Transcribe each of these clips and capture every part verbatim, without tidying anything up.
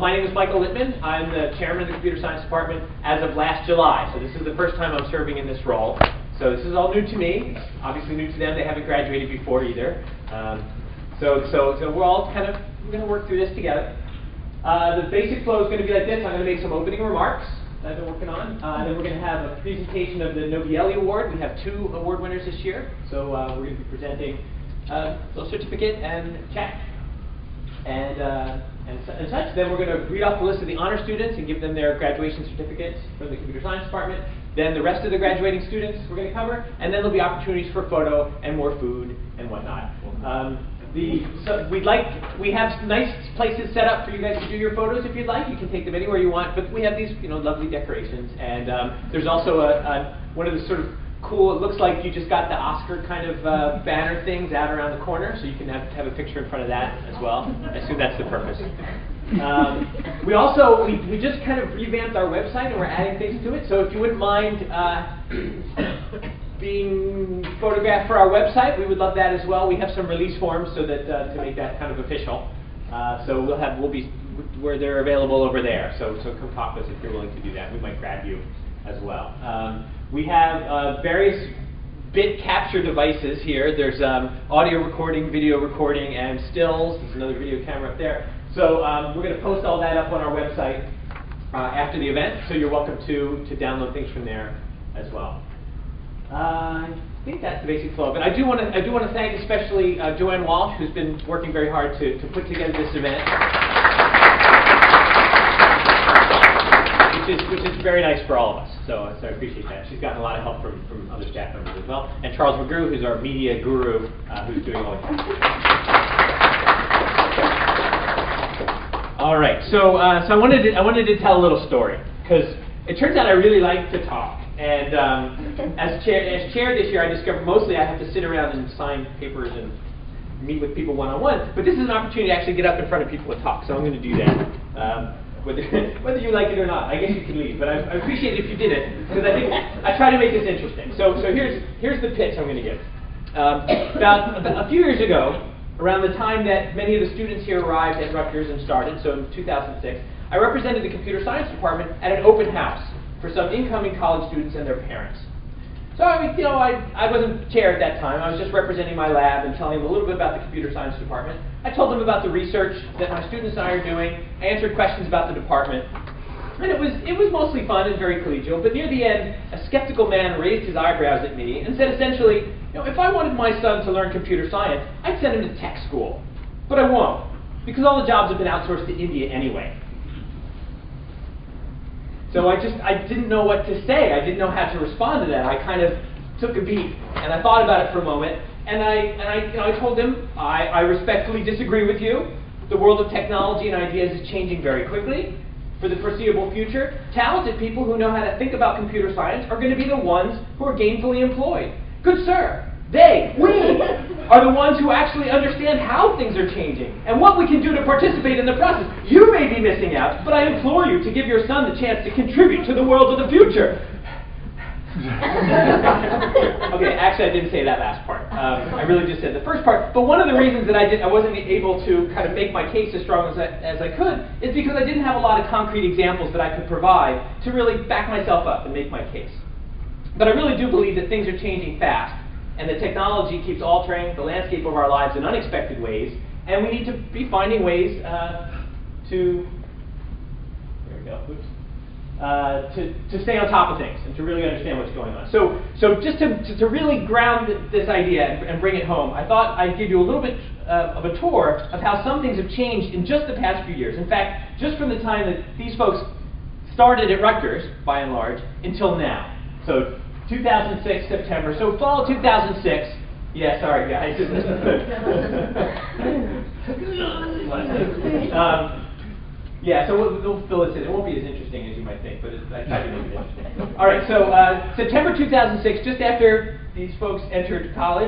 my name is Michael Littman. I'm the chairman of the computer science department as of last July. So this is the first time I'm serving in this role. So this is all new to me. It's obviously new to them. They haven't graduated before either. Um, so, so, so we're all kind of, we're going to work through this together. Uh, the basic flow is going to be like this. I'm going to make some opening remarks that I've been working on. Uh, then we're going to have a presentation of the Novielli Award. We have two award winners this year. So uh, we're going to be presenting a little certificate and check. And, uh, and, su and such. Then we're going to read off the list of the honor students and give them their graduation certificates from the computer science department. Then the rest of the graduating students we're going to cover. And then there'll be opportunities for photo and more food and whatnot. Um, the, so we'd like, we have nice places set up for you guys to do your photos if you'd like. You can take them anywhere you want. But we have these you know, lovely decorations. And um, there's also a, a, one of the sort of cool, it looks like you just got the Oscar kind of uh, banner things out around the corner, so you can have, have a picture in front of that as well. I assume that's the purpose. Um, we also, we, we just kind of revamped our website and we're adding things to it, so if you wouldn't mind uh, being photographed for our website, we would love that as well. We have some release forms so that uh, to make that kind of official. Uh, so we'll have, we'll be, where they're available over there, so, so come talk to us if you're willing to do that. We might grab you as well. Um, We have uh, various bit capture devices here. There's um, audio recording, video recording, and stills. There's another video camera up there. So um, we're going to post all that up on our website uh, after the event, so you're welcome to, to download things from there as well. Uh, I think that's the basic flow. But I do want to I do want to thank especially uh, Joanne Walsh, who's been working very hard to, to put together this event. Which is, which is very nice for all of us, so, so I appreciate that. She's gotten a lot of help from, from other staff members as well. And Charles McGrew, who's our media guru, uh, who's doing all the All right, so, uh, so I, wanted to, I wanted to tell a little story, because it turns out I really like to talk. And um, as, chair, as chair this year, I discovered mostly I have to sit around and sign papers and meet with people one-on-one. But this is an opportunity to actually get up in front of people and talk, so I'm going to do that. Um, Whether, whether you like it or not, I guess you can leave. But I, I appreciate it if you did it, because I think I try to make this interesting. So, so here's here's the pitch I'm going to give. Um, about, about a few years ago, around the time that many of the students here arrived at Rutgers and started, so in two thousand six, I represented the computer science department at an open house for some incoming college students and their parents. So I mean, you know, I, I wasn't chair at that time. I was just representing my lab and telling them a little bit about the computer science department. I told them about the research that my students and I are doing. I answered questions about the department. And it was, it was mostly fun and very collegial, but near the end, a skeptical man raised his eyebrows at me and said essentially, you know, if I wanted my son to learn computer science, I'd send him to tech school. But I won't, because all the jobs have been outsourced to India anyway. So I just, I didn't know what to say. I didn't know how to respond to that. I kind of took a beat, and I thought about it for a moment, and I, and I, you know, I told him, I, I respectfully disagree with you. The world of technology and ideas is changing very quickly. For the foreseeable future, talented people who know how to think about computer science are going to be the ones who are gainfully employed. Good sir, they, we, are the ones who actually understand how things are changing and what we can do to participate in the process. You may be missing out, but I implore you to give your son the chance to contribute to the world of the future. Okay, actually I didn't say that last part. Um, I really just said the first part. But one of the reasons that I, did, I wasn't able to kind of make my case as strong as I, as I could is because I didn't have a lot of concrete examples that I could provide to really back myself up and make my case. But I really do believe that things are changing fast, and that technology keeps altering the landscape of our lives in unexpected ways, and we need to be finding ways uh, to, there we go, oops, uh, to, to stay on top of things and to really understand what's going on. So, so just to, to, to really ground this idea and, and bring it home, I thought I'd give you a little bit uh, of a tour of how some things have changed in just the past few years. In fact, just from the time that these folks started at Rutgers, by and large, until now. So two thousand six, September. So fall two thousand six. Yeah, sorry guys. um, yeah, so we'll, we'll fill this in. It won't be as interesting as you might think, but it, I tried to make it interesting. All right, so uh, September two thousand six, just after these folks entered college,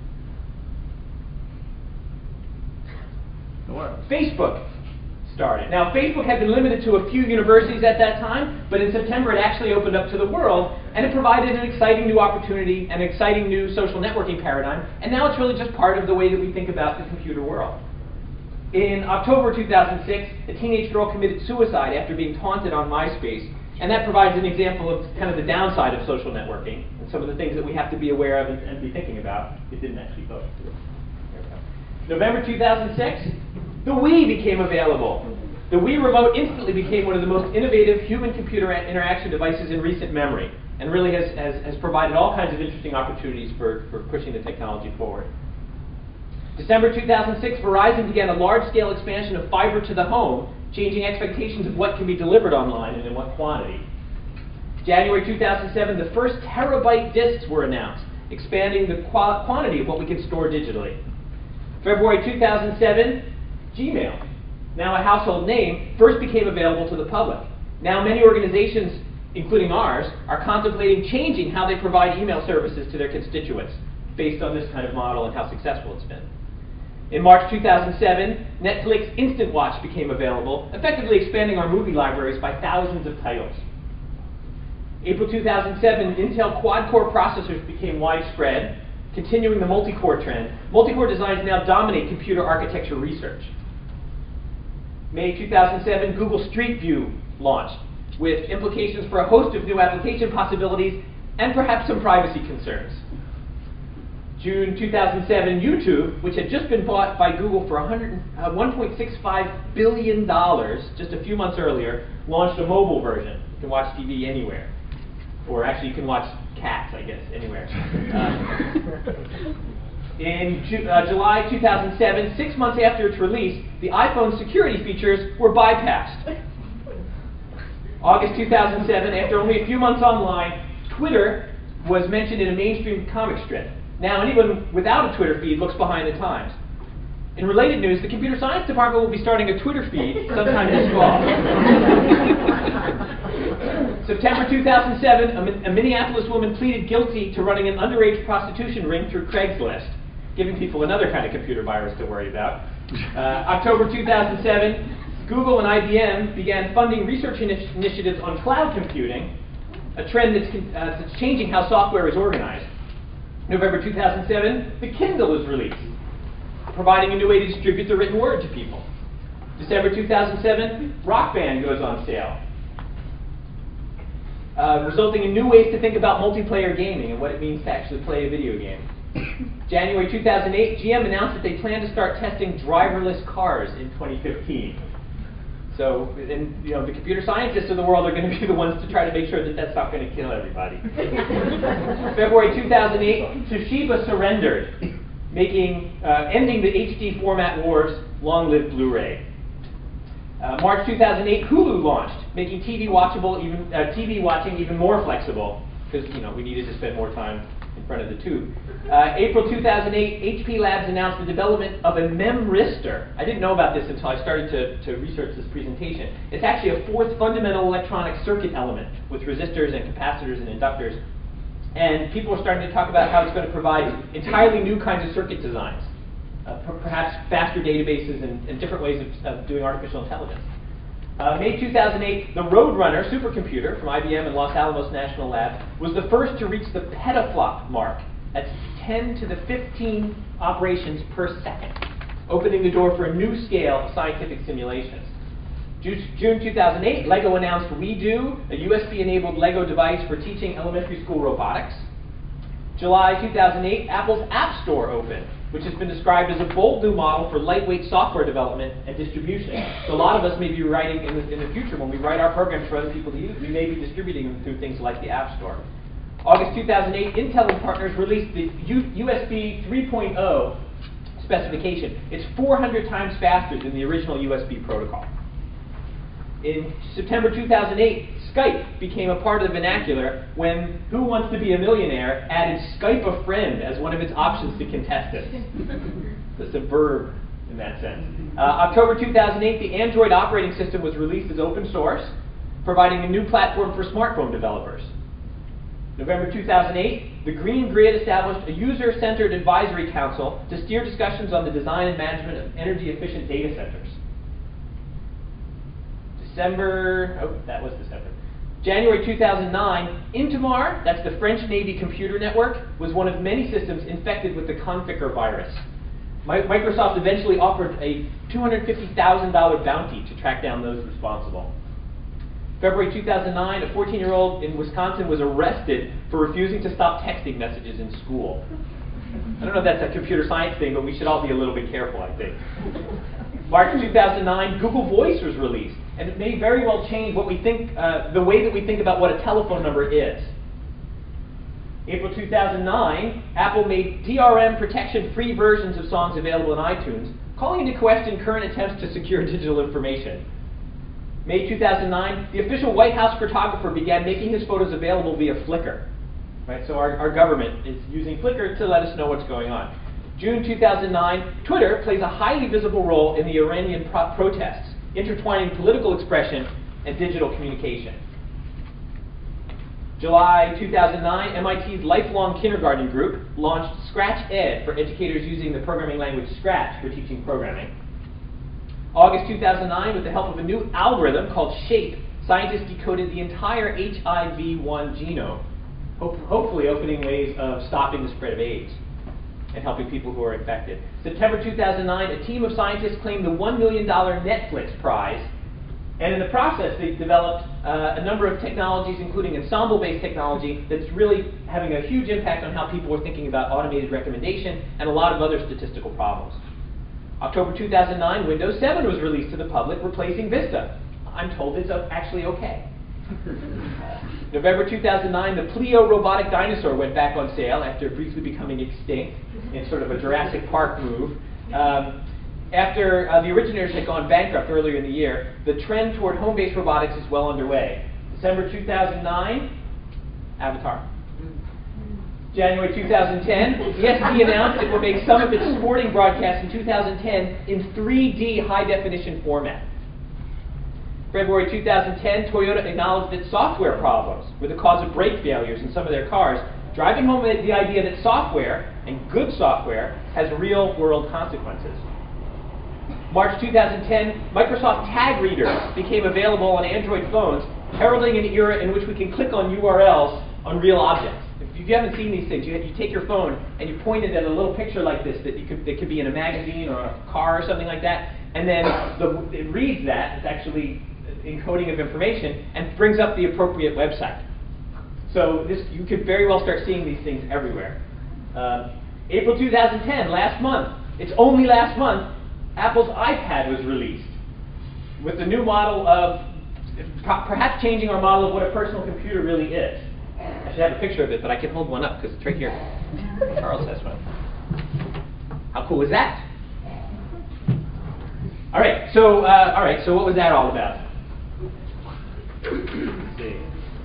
Facebook started. Now, Facebook had been limited to a few universities at that time, but in September it actually opened up to the world, and it provided an exciting new opportunity, an exciting new social networking paradigm, and now it's really just part of the way that we think about the computer world. In October two thousand six, a teenage girl committed suicide after being taunted on MySpace, and that provides an example of kind of the downside of social networking and some of the things that we have to be aware of and, and be thinking about. It didn't actually vote. November two thousand six, the Wii became available. The Wii Remote instantly became one of the most innovative human-computer interaction devices in recent memory, and really has, has, has provided all kinds of interesting opportunities for, for pushing the technology forward. December two thousand six, Verizon began a large-scale expansion of fiber to the home, changing expectations of what can be delivered online and in what quantity. January two thousand seven, the first terabyte disks were announced, expanding the qu quantity of what we can store digitally. February two thousand seven, Gmail, now a household name, first became available to the public. Now many organizations, including ours, are contemplating changing how they provide email services to their constituents based on this kind of model and how successful it's been. In March two thousand seven, Netflix Instant Watch became available, effectively expanding our movie libraries by thousands of titles. April two thousand seven, Intel quad-core processors became widespread, continuing the multi-core trend. Multi-core designs now dominate computer architecture research. May two thousand seven, Google Street View launched, with implications for a host of new application possibilities and perhaps some privacy concerns. June two thousand seven, YouTube, which had just been bought by Google for one point six five billion dollars just a few months earlier, launched a mobile version. You can watch T V anywhere. Or actually, you can watch cats, I guess, anywhere. Uh, in Ju uh, July two thousand seven, six months after its release, the iPhone security features were bypassed. August two thousand seven, after only a few months online, Twitter was mentioned in a mainstream comic strip. Now anyone without a Twitter feed looks behind the times. In related news, the computer science department will be starting a Twitter feed sometime this fall. September two thousand seven, a, a Minneapolis woman pleaded guilty to running an underage prostitution ring through Craigslist, giving people another kind of computer virus to worry about. Uh, October two thousand seven, Google and I B M began funding research initi initiatives on cloud computing, a trend that's, uh, that's changing how software is organized. November two thousand seven, the Kindle was released, providing a new way to distribute the written word to people. December two thousand seven, Rock Band goes on sale, uh, resulting in new ways to think about multiplayer gaming and what it means to actually play a video game. January two thousand eight, G M announced that they plan to start testing driverless cars in twenty fifteen. So, and, you know, the computer scientists of the world are going to be the ones to try to make sure that that's not going to kill everybody. February two thousand eight, Toshiba surrendered, making, uh, ending the H D format wars. Long live Blu-ray. Uh, March two thousand eight, Hulu launched, making T V watchable, even uh, T V watching even more flexible, because you know we needed to spend more time in front of the tube. Uh, April two thousand eight, H P Labs announced the development of a memristor. I didn't know about this until I started to, to research this presentation. It's actually a fourth fundamental electronic circuit element with resistors and capacitors and inductors. And people are starting to talk about how it's going to provide entirely new kinds of circuit designs, uh, per perhaps faster databases and, and different ways of, of doing artificial intelligence. Uh, May two thousand eight, the Roadrunner supercomputer from I B M and Los Alamos National Lab was the first to reach the petaflop mark. That's ten to the fifteen operations per second, opening the door for a new scale of scientific simulations. June two thousand eight, LEGO announced WeDo, a U S B-enabled LEGO device for teaching elementary school robotics. July two thousand eight, Apple's App Store opened, which has been described as a bold new model for lightweight software development and distribution. So a lot of us may be writing in the, in the future, when we write our programs for other people to use, we may be distributing them through things like the App Store. August two thousand eight, Intel and partners released the U S B three point oh specification. It's four hundred times faster than the original U S B protocol. In September two thousand eight, Skype became a part of the vernacular when Who Wants to Be a Millionaire added Skype a Friend as one of its options to contestants. That's a verb in that sense. Uh, October two thousand eight, the Android operating system was released as open source, providing a new platform for smartphone developers. November two thousand eight, the Green Grid established a user-centered advisory council to steer discussions on the design and management of energy-efficient data centers. December, oh, that was December. January two thousand nine, Intimar, that's the French Navy computer network, was one of many systems infected with the Conficker virus. Mi- Microsoft eventually offered a two hundred fifty thousand dollar bounty to track down those responsible. February two thousand nine, a fourteen-year-old in Wisconsin was arrested for refusing to stop texting messages in school. I don't know if that's a computer science thing, but we should all be a little bit careful, I think. March two thousand nine, Google Voice was released, and it may very well change what we think, uh, the way that we think about what a telephone number is. April two thousand nine, Apple made D R M protection-free versions of songs available in iTunes, calling into question current attempts to secure digital information. May two thousand nine, the official White House photographer began making his photos available via Flickr. Right, so our, our government is using Flickr to let us know what's going on. June two thousand nine, Twitter plays a highly visible role in the Iranian pro protests, intertwining political expression and digital communication. July two thousand nine, M I T's Lifelong Kindergarten Group launched Scratch Ed for educators using the programming language Scratch for teaching programming. August two thousand nine, with the help of a new algorithm called SHAPE, scientists decoded the entire H I V one genome, hope hopefully opening ways of stopping the spread of AIDS and helping people who are infected. September two thousand nine, a team of scientists claimed the one million dollar Netflix prize, and in the process they developed uh, a number of technologies, including ensemble-based technology, that's really having a huge impact on how people are thinking about automated recommendation and a lot of other statistical problems. October two thousand nine, Windows seven was released to the public, replacing Vista. I'm told it's actually okay. November two thousand nine, the Pleo robotic dinosaur went back on sale after briefly becoming extinct in sort of a Jurassic Park move. Um, after uh, the originators had gone bankrupt earlier in the year, the trend toward home-based robotics is well underway. December two thousand nine, Avatar. January two thousand ten, the S E C announced it will make some of its sporting broadcasts in two thousand ten in three D high-definition format. February two thousand ten, Toyota acknowledged that software problems were the cause of brake failures in some of their cars, driving home the idea that software, and good software, has real-world consequences. March two thousand ten, Microsoft Tag Reader became available on Android phones, heralding an era in which we can click on U R Ls on real objects. If you haven't seen these things, you, you take your phone and you point it at a little picture like this that you could, that could be in a magazine or a car or something like that, and then the, it reads that. It's actually encoding of information and brings up the appropriate website. So this, you could very well start seeing these things everywhere. Uh, April two thousand ten, last month, it's only last month, Apple's iPad was released with the new model of perhaps changing our model of what a personal computer really is. I should have a picture of it, but I can hold one up because it's right here. Charles has one. How cool is that? All right. So, uh, all right. So, what was that all about? Let's see.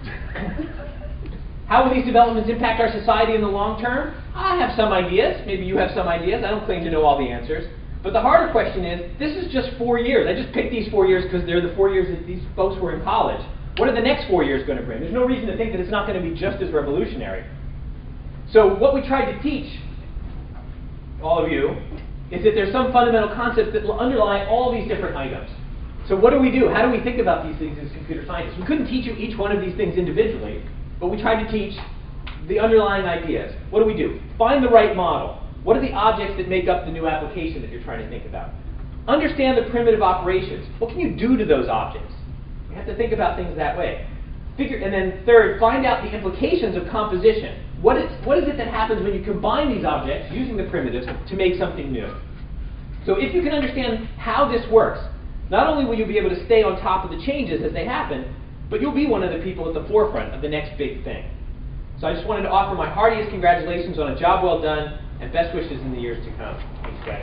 How will these developments impact our society in the long term? I have some ideas. Maybe you have some ideas. I don't claim to know all the answers. But the harder question is, this is just four years. I just picked these four years because they're the four years that these folks were in college. What are the next four years going to bring? There's no reason to think that it's not going to be just as revolutionary. So what we tried to teach all of you is that there's some fundamental concepts that will underlie all these different items. So what do we do? How do we think about these things as computer scientists? We couldn't teach you each one of these things individually, but we tried to teach the underlying ideas. What do we do? Find the right model. What are the objects that make up the new application that you're trying to think about? Understand the primitive operations. What can you do to those objects? You have to think about things that way. Figure, and then third, find out the implications of composition. What is, what is it that happens when you combine these objects using the primitives to make something new? So if you can understand how this works, not only will you be able to stay on top of the changes as they happen, but you'll be one of the people at the forefront of the next big thing. So I just wanted to offer my heartiest congratulations on a job well done, and best wishes in the years to come. Thanks, guys.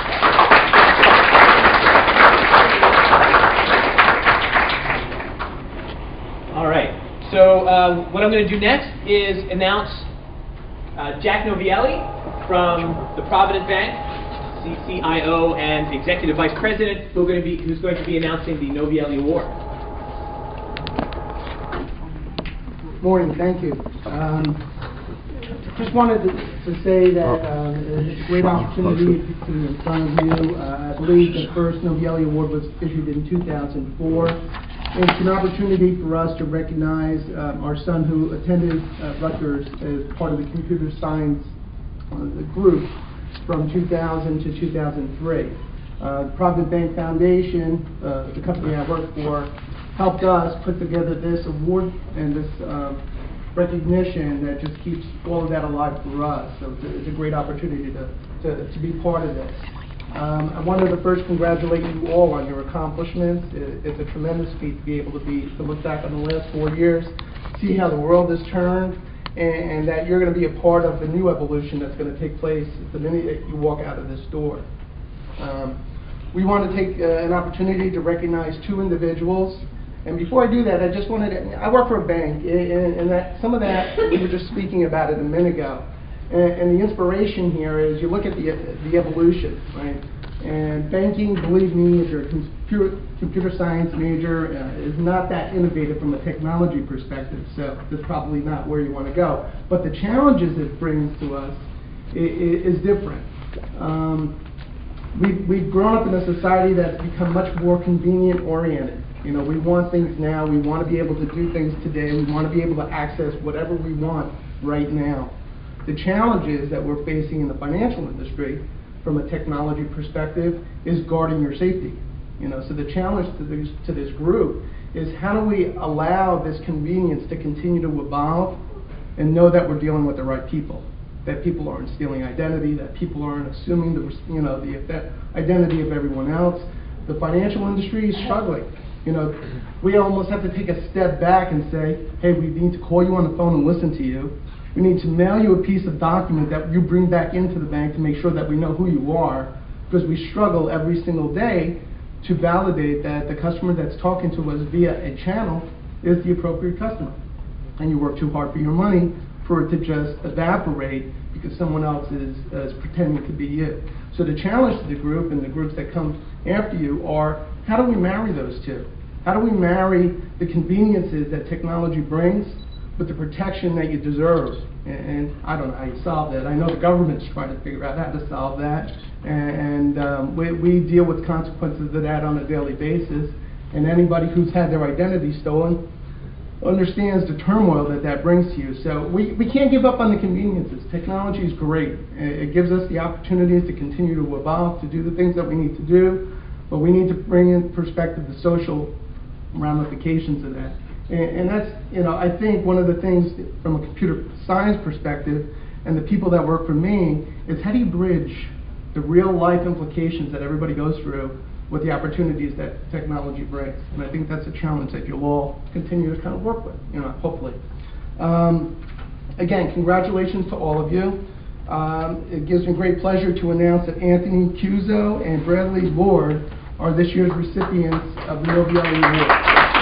All right. So uh, what I'm going to do next is announce uh, Jack Novielli from the Provident Bank, C C I O and Executive Vice President, who are going to be, who's going to be announcing the Novielli Award. Morning. Thank you. Um, just wanted to, to say that um, it's a great opportunity to be in front of you. Uh, I believe the first Novielli Award was issued in two thousand four. It's an opportunity for us to recognize um, our son who attended uh, Rutgers as part of the computer science uh, the group. from two thousand to two thousand three. Uh, Provident Bank Foundation, uh, the company I work for, helped us put together this award and this uh, recognition that just keeps all of that alive for us. So it's a, it's a great opportunity to, to, to be part of this. Um, I wanted to first congratulate you all on your accomplishments. It, it's a tremendous feat to be able to be to look back on the last four years, see how the world has turned, and, and that you're going to be a part of the new evolution that's going to take place the minute that you walk out of this door. Um, we want to take uh, an opportunity to recognize two individuals. And before I do that, I just wanted to, I work for a bank, and, and that some of that, we were just speaking about it a minute ago. And, and the inspiration here is you look at the, the evolution, right? And banking, believe me, if you're a computer, computer science major, uh, is not that innovative from a technology perspective, so that's probably not where you want to go. But the challenges it brings to us is, is different. Um, we've, we've grown up in a society that's become much more convenient oriented. You know, we want things now, we want to be able to do things today, we want to be able to access whatever we want right now. The challenges that we're facing in the financial industry from a technology perspective is guarding your safety. You know, so the challenge to this, to this group is how do we allow this convenience to continue to evolve and know that we're dealing with the right people, that people aren't stealing identity, that people aren't assuming the, you know, the identity of everyone else. The financial industry is struggling. You know, we almost have to take a step back and say, hey, we need to call you on the phone and listen to you. We need to mail you a piece of document that you bring back into the bank to make sure that we know who you are, because we struggle every single day to validate that the customer that's talking to us via a channel is the appropriate customer. And you work too hard for your money for it to just evaporate because someone else is, uh, is pretending to be you. So the challenge to the group and the groups that come after you are, how do we marry those two? How do we marry the conveniences that technology brings with the protection that you deserve? And, and I don't know how you solve that. I know the government's trying to figure out how to solve that. And, and um, we, we deal with consequences of that on a daily basis. And anybody who's had their identity stolen understands the turmoil that that brings to you. So we, we can't give up on the conveniences. Technology is great. It gives us the opportunities to continue to evolve, to do the things that we need to do, but we need to bring in perspective the social ramifications of that. And, and that's, you know, I think one of the things from a computer science perspective and the people that work for me is how do you bridge the real life implications that everybody goes through with the opportunities that technology brings. And I think that's a challenge that you'll all continue to kind of work with, you know, hopefully. Um, again, congratulations to all of you. Um, it gives me great pleasure to announce that Anthony Cuso and Bradley Lord are this year's recipients of the Novielli Award.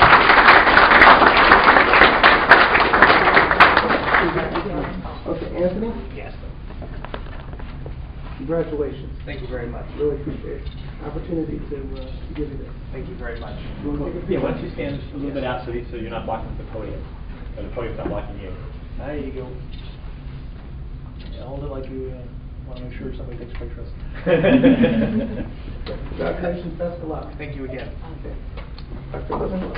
Okay, Anthony? Yes. Congratulations. Thank you very much. Really appreciate it. Opportunity to, uh, to give you this. Thank you very much. You wanna take a Yeah, why don't picture? you stand a little bit out so, you- so you're not blocking the podium, or the podium's not blocking you. There you go. Yeah, hold it like you uh, want to make sure somebody takes a picture of us. Congratulations, best of luck. Thank you again. Okay. Doctor Levin?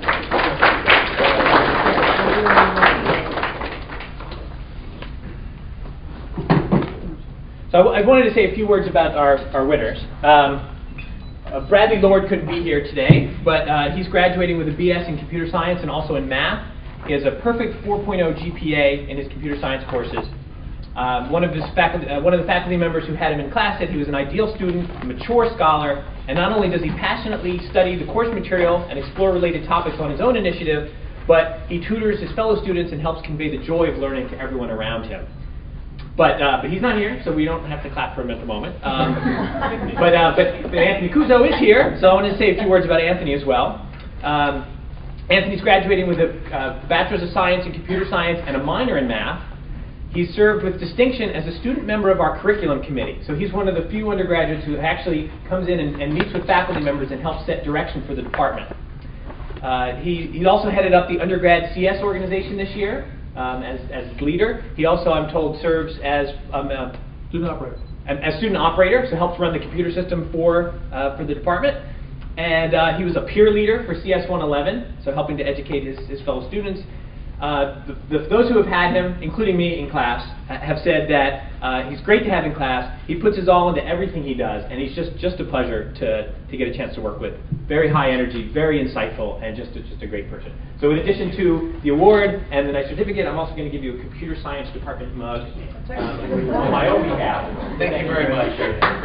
So I, w I wanted to say a few words about our, our winners. Um, uh, Bradley Lord couldn't be here today, but uh, he's graduating with a B S in computer science and also in math. He has a perfect four point oh G P A in his computer science courses. Um, one of his faculty, uh, one of the faculty members who had him in class said he was an ideal student, a mature scholar, and not only does he passionately study the course material and explore related topics on his own initiative, but he tutors his fellow students and helps convey the joy of learning to everyone around him. But, uh, but he's not here, so we don't have to clap for him at the moment. Um, but, uh, but, but Anthony Cuso is here, so I want to say a few words about Anthony as well. Um, Anthony's graduating with a uh, Bachelor's of Science in Computer Science and a minor in Math. He's served with distinction as a student member of our curriculum committee. So he's one of the few undergraduates who actually comes in and, and meets with faculty members and helps set direction for the department. Uh, he, he also headed up the undergrad C S organization this year. Um, as, as leader. He also, I'm told, serves as um, uh, Student operator. as student operator, so helps run the computer system for uh, for the department. And uh, he was a peer leader for C S one eleven, so helping to educate his, his fellow students. uh, the, the, those who have had him, including me in class, ha have said that uh, he's great to have in class. He puts his all into everything he does, and he's just, just a pleasure to, to get a chance to work with. Very high energy, very insightful, and just a, just a great person. So in addition to the award and the nice certificate, I'm also going to give you a computer science department mug um, on my own behalf. Thank you very much.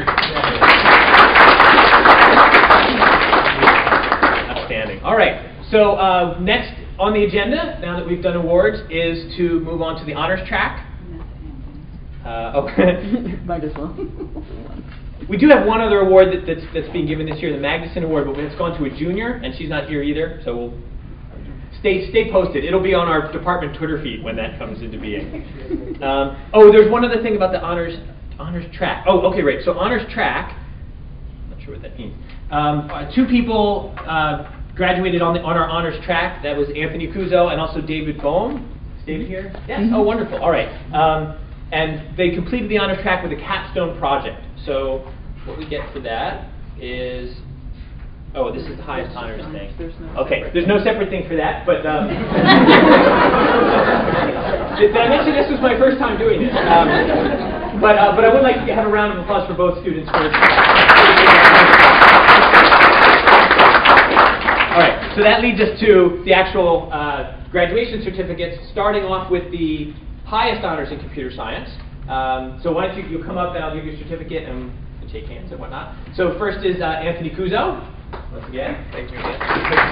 Outstanding. All right. So uh, next on the agenda, now that we've done awards, is to move on to the honors track. Uh, okay. Might as well. We do have one other award that, that's, that's being given this year, the Magnuson Award, but it's gone to a junior, and she's not here either, so we'll stay, stay posted. It'll be on our department Twitter feed when that comes into being. Um, oh, there's one other thing about the honors, honors track. Oh, okay, right. So honors track, I'm not sure what that means. Um, uh, two people uh, graduated on, the, on our honors track. That was Anthony Kuzo and also David Bohm. Is David here? Yes. Mm-hmm. Oh, wonderful. All right. Um, and they completed the honors track with a capstone project. So what we get for that is, oh, this is the highest honors thing. Okay, there's no separate thing for that, but um, did I mention this was my first time doing this? Um, but uh, but I would like to have a round of applause for both students for. All right, so that leads us to the actual uh, graduation certificates, starting off with the highest honors in computer science. Um, so why don't you, you come up and I'll give you a certificate and shake hands and whatnot. So first is uh, Anthony Kuzo. Once again, thank you again.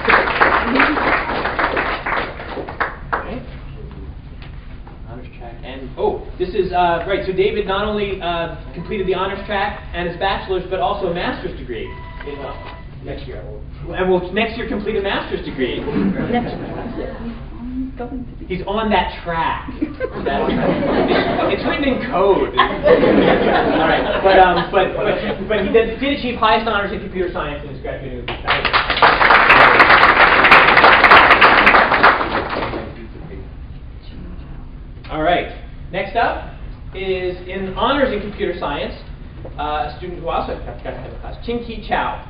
Okay. Honors track. And oh, this is uh, right. So David not only uh, completed the honors track and his bachelor's, but also a master's degree. In, uh, next year, will, and will next year complete a master's degree. Next year. He's on that track. That's, it's, it's written in code. All right, but um, but but but he did, did achieve highest honors in computer science in his graduating. All right. Next up is in honors in computer science, uh, a student who also got to have a class, Ching-Ki Chow.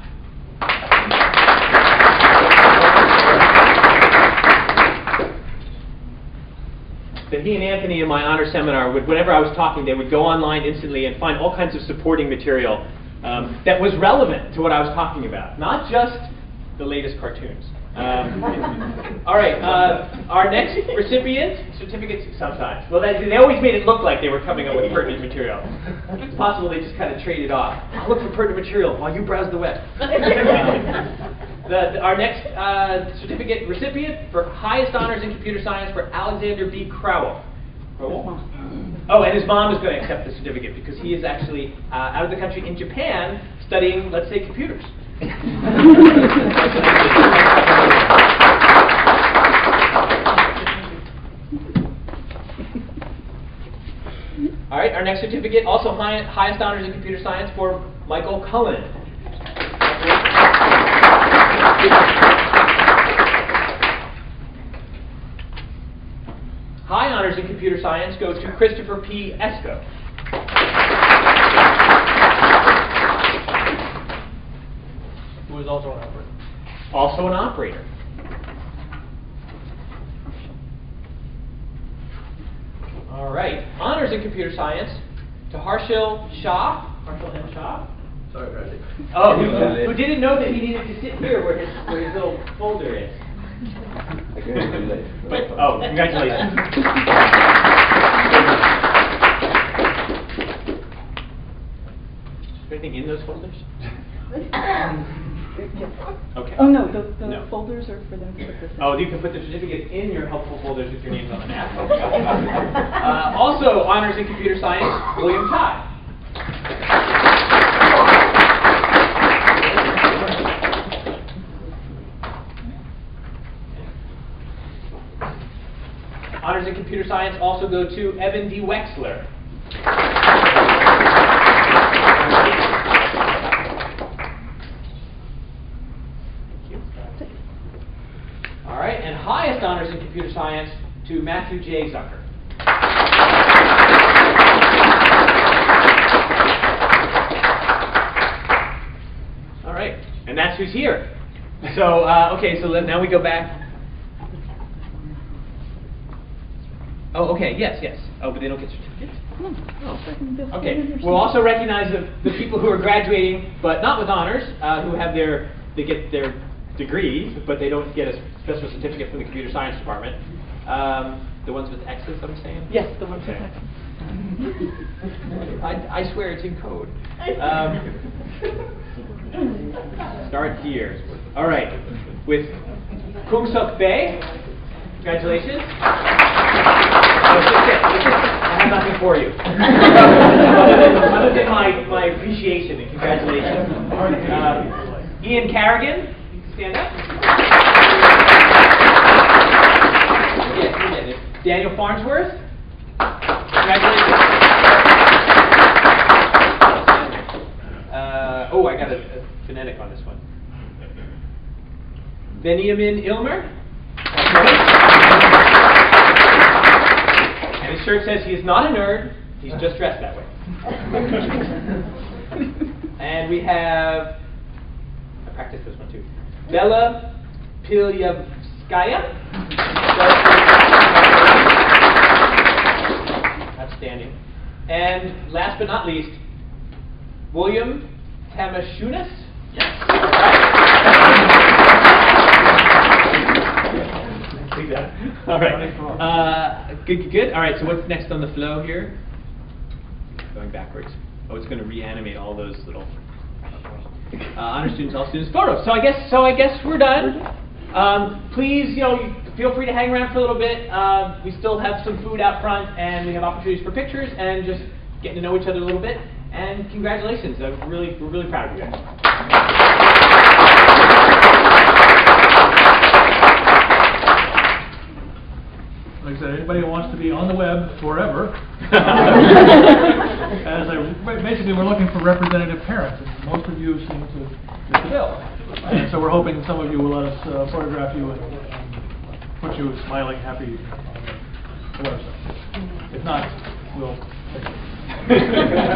That he and Anthony in my honor seminar would, whenever I was talking, they would go online instantly and find all kinds of supporting material um, that was relevant to what I was talking about, not just the latest cartoons. Um, all right, uh, our next recipient, certificates sometimes. Well, they, they always made it look like they were coming up with pertinent material. It's possible they just kind of traded off. I'll look for pertinent material while you browse the web. The, the, our next uh, certificate recipient for highest honors in computer science for Alexander B. Crowell. Crowell? Oh, and his mom is going to accept the certificate because he is actually uh, out of the country in Japan studying, let's say, computers. All right, our next certificate, also high, highest honors in computer science for Michael Cullen. High honors in computer science go to Christopher P. Esco. Who is also an operator. Also an operator. All right. Honors in computer science to Harshil Shah. Harshil M. Shah. Sorry, Bradley. Oh, who, who didn't know that he needed to sit here where his, where his little folder is. But, oh, congratulations. Is there anything in those folders? Okay. Oh no, the, the No. folders are for them to put this in. Oh, you can put the certificates in your helpful folders with your names on them after. uh, also, honors in computer science, William Todd. Honors in computer science also go to Evan D. Wexler. All right, and highest honors in computer science to Matthew J. Zucker. All right, and that's who's here. So, uh, okay, so let, now we go back. Oh, okay, yes, yes. Oh, but they don't get certificates? Come on. Oh. So I can just Okay, stand in your we'll seat. also recognize the, the people who are graduating, but not with honors, uh, who have their, they get their degrees, but they don't get a special certificate from the computer science department. Um, the ones with X's, I'm saying? Yes, the ones with Okay. X's. I, I swear it's in code. Um, start here. All right, with Kung Suk Bae, congratulations. Oh, this is it. This is, I have nothing for you. other, than, other than my, my appreciation and congratulations. Um, Ian Carrigan, you can stand up. Yes, you did it. Daniel Farnsworth, congratulations. Uh, oh, I got a, a phonetic on this one. Benjamin Ilmer. And his shirt says he is not a nerd, he's just dressed that way. And we have, I practiced this one too, Bella Pilyavskaya. Outstanding. And last but not least, William Tamashunas? Yes. All right. Uh, good, good, good. All right, so what's next on the flow here? Going backwards. Oh, it's going to reanimate all those little uh, honor students, all students photos. So I guess, so I guess we're done. Um, please, you know, feel free to hang around for a little bit. Uh, we still have some food out front, and we have opportunities for pictures and just getting to know each other a little bit. And congratulations! I'm really, we're really proud of you guys. Like I said, anybody who wants to be on the web forever, as I basically we're looking for representative parents, and most of you seem to fit the bill. And so we're hoping some of you will let us uh, photograph you and, and put you smiling, happy on the website. If not, we'll.